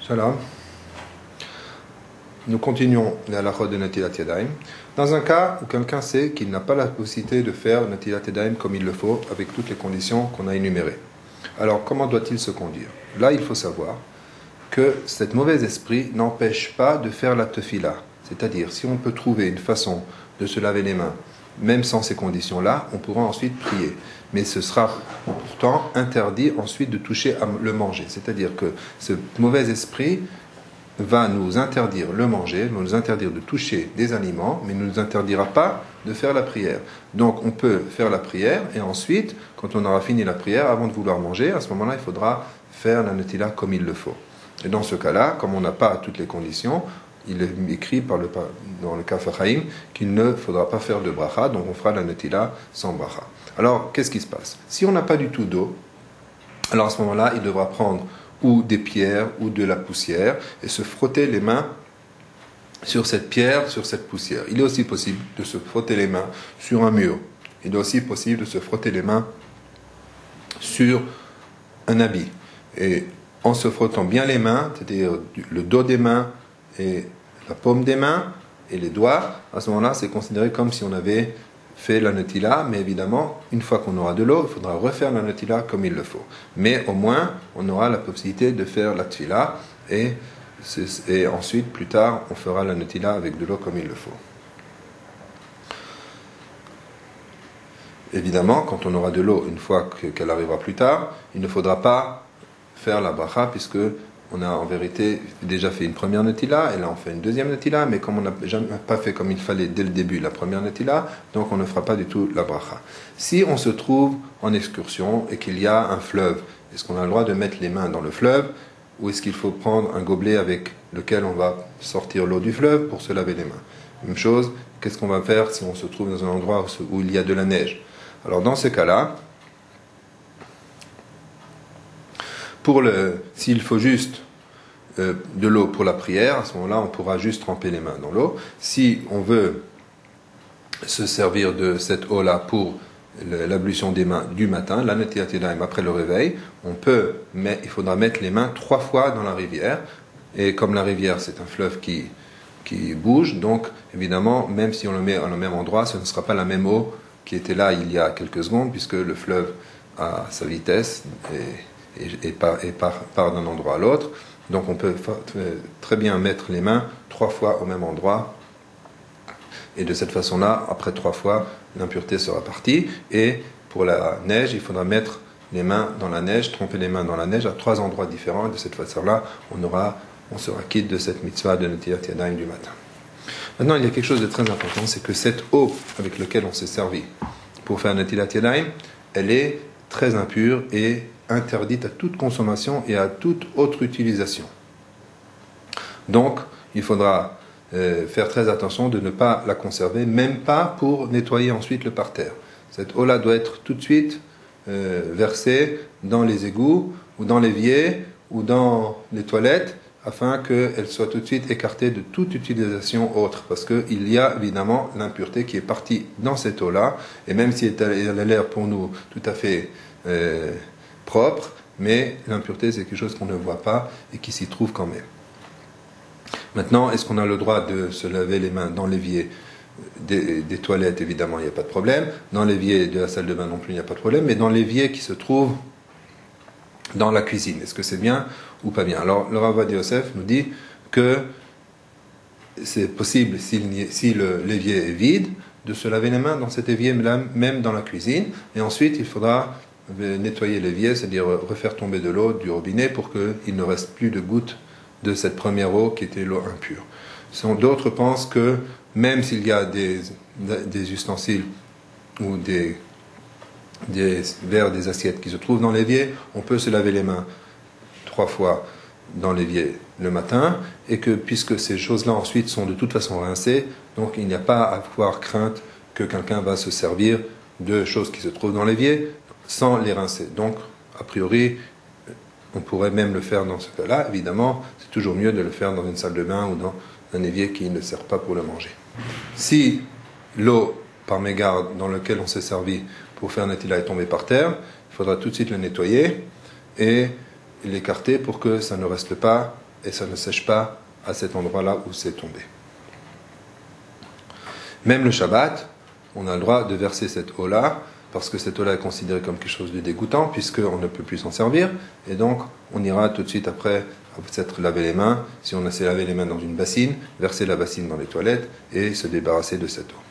Shalom. Nous continuons la halachot de Netilat Yadayim. Dans un cas où quelqu'un sait qu'il n'a pas la possibilité de faire Netilat Yadayim comme il le faut, avec toutes les conditions qu'on a énumérées. Alors, comment doit-il se conduire? Là, il faut savoir que cet mauvais esprit n'empêche pas de faire la tefila. C'est-à-dire, si on peut trouver une façon de se laver les mains, même sans ces conditions-là, on pourra ensuite prier. Mais ce sera pourtant interdit ensuite de toucher à le manger. C'est-à-dire que ce mauvais esprit va nous interdire le manger, va nous interdire de toucher des aliments, mais ne nous interdira pas de faire la prière. Donc on peut faire la prière, et ensuite, quand on aura fini la prière, avant de vouloir manger, à ce moment-là, il faudra faire la netila comme il le faut. Et dans ce cas-là, comme on n'a pas toutes les conditions, il est écrit dans le Kaf HaChaim qu'il ne faudra pas faire de bracha, donc on fera la netila sans bracha. Alors, qu'est-ce qui se passe? Si on n'a pas du tout d'eau, alors à ce moment-là, il devra prendre ou des pierres ou de la poussière et se frotter les mains sur cette pierre, sur cette poussière. Il est aussi possible de se frotter les mains sur un mur. Il est aussi possible de se frotter les mains sur un habit. Et en se frottant bien les mains, c'est-à-dire le dos des mains et la paume des mains et les doigts, à ce moment-là, c'est considéré comme si on avait fait la netila, mais évidemment, une fois qu'on aura de l'eau, il faudra refaire la netila comme il le faut. Mais au moins, on aura la possibilité de faire la tfila, et ensuite, plus tard, on fera la netila avec de l'eau comme il le faut. Évidemment, quand on aura de l'eau, une fois qu'elle arrivera plus tard, il ne faudra pas faire la bracha, puisque on a en vérité déjà fait une première netila, et là on fait une deuxième netila, mais comme on n'a jamais pas fait comme il fallait dès le début la première netila, donc on ne fera pas du tout la bracha. Si on se trouve en excursion et qu'il y a un fleuve, est-ce qu'on a le droit de mettre les mains dans le fleuve, ou est-ce qu'il faut prendre un gobelet avec lequel on va sortir l'eau du fleuve pour se laver les mains? Même chose, qu'est-ce qu'on va faire si on se trouve dans un endroit où il y a de la neige? Alors dans ce cas-là, s'il faut juste de l'eau pour la prière, à ce moment-là, on pourra juste tremper les mains dans l'eau. Si on veut se servir de cette eau-là pour l'ablution des mains du matin, la netilat yadayim après le réveil, il faudra mettre les mains 3 fois dans la rivière. Et comme la rivière, c'est un fleuve qui bouge, donc évidemment, même si on le met au même endroit, ce ne sera pas la même eau qui était là il y a quelques secondes, puisque le fleuve a sa vitesse et part d'un endroit à l'autre. Donc on peut très bien mettre les mains 3 fois au même endroit, et de cette façon-là, après 3 fois, l'impureté sera partie. Et pour la neige, il faudra mettre les mains dans la neige, tremper les mains dans la neige à 3 endroits différents, et de cette façon-là, on sera quitte de cette mitzvah de Netilat Yadayim du matin. Maintenant, il y a quelque chose de très important, c'est que cette eau avec laquelle on s'est servi pour faire Netilat Yadayim, elle est très impure et interdite à toute consommation et à toute autre utilisation. Donc, il faudra faire très attention de ne pas la conserver, même pas pour nettoyer ensuite le parterre. Cette eau-là doit être tout de suite versée dans les égouts, ou dans l'évier, ou dans les toilettes, afin qu'elle soit tout de suite écartée de toute utilisation autre, parce qu'il y a évidemment l'impureté qui est partie dans cette eau-là, et même si elle a l'air pour nous tout à fait propre, mais l'impureté c'est quelque chose qu'on ne voit pas et qui s'y trouve quand même. Maintenant, est-ce qu'on a le droit de se laver les mains dans l'évier des toilettes? Évidemment, il n'y a pas de problème. Dans l'évier de la salle de bain non plus, il n'y a pas de problème. Mais dans l'évier qui se trouve dans la cuisine, est-ce que c'est bien ou pas bien? Alors, le Rav Ovadia Yosef nous dit que c'est possible, si l'évier est vide, de se laver les mains dans cet évier, même dans la cuisine. Et ensuite, il faudra nettoyer l'évier, c'est-à-dire refaire tomber de l'eau du robinet pour qu'il ne reste plus de gouttes de cette première eau qui était l'eau impure. D'autres pensent que même s'il y a des ustensiles ou des verres, des assiettes qui se trouvent dans l'évier, on peut se laver les mains 3 fois dans l'évier le matin, et que puisque ces choses-là ensuite sont de toute façon rincées, donc il n'y a pas à avoir crainte que quelqu'un va se servir de choses qui se trouvent dans l'évier sans les rincer. Donc, a priori, on pourrait même le faire dans ce cas-là. Évidemment, c'est toujours mieux de le faire dans une salle de bain ou dans un évier qui ne sert pas pour le manger. Si l'eau, par mégarde, dans laquelle on s'est servi pour faire netila est tombée par terre, il faudra tout de suite le nettoyer et l'écarter pour que ça ne reste pas et ça ne sèche pas à cet endroit-là où c'est tombé. Même le Shabbat, on a le droit de verser cette eau-là, parce que cette eau-là est considérée comme quelque chose de dégoûtant, puisqu'on ne peut plus s'en servir, et donc on ira tout de suite après s'être lavé les mains, si on s'est lavé les mains dans une bassine, verser la bassine dans les toilettes et se débarrasser de cette eau.